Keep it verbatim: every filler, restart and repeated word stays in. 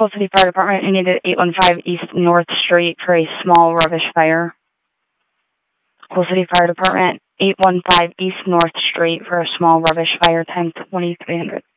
Coal City Fire Department. You needed eight one five East North Street for a small rubbish fire. Coal City Fire Department, eight one five East North Street for a small rubbish fire, time twenty-three hundred.